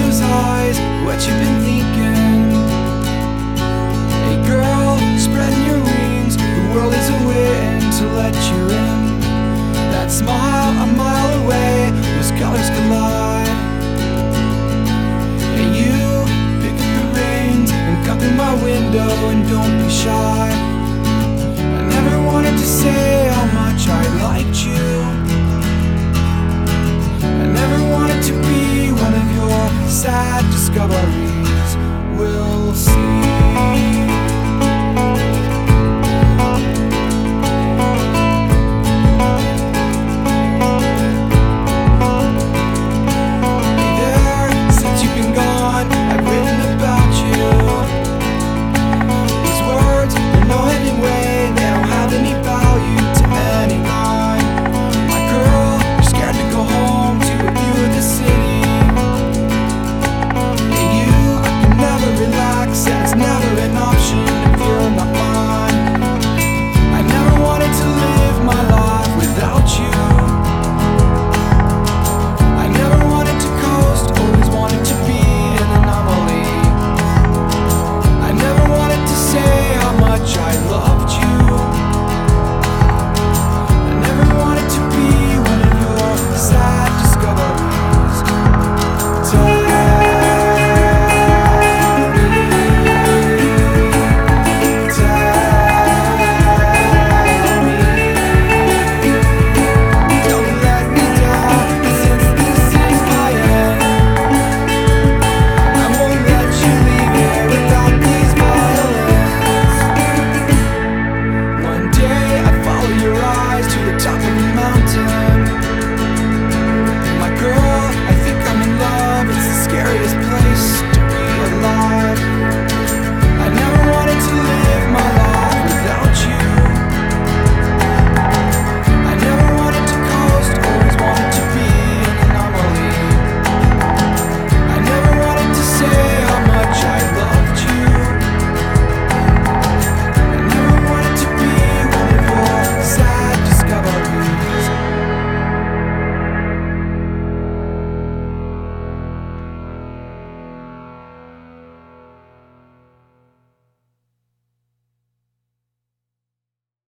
those eyes, what you been thinking? Hey girl, spreading your wings, the world is waiting to let you in. That smile a mile away, those colors collide. Hey you, pick up the reins and come through my window and don't be shy. I never wanted to say how much I liked you. I never wanted to be one of your sad discoveries.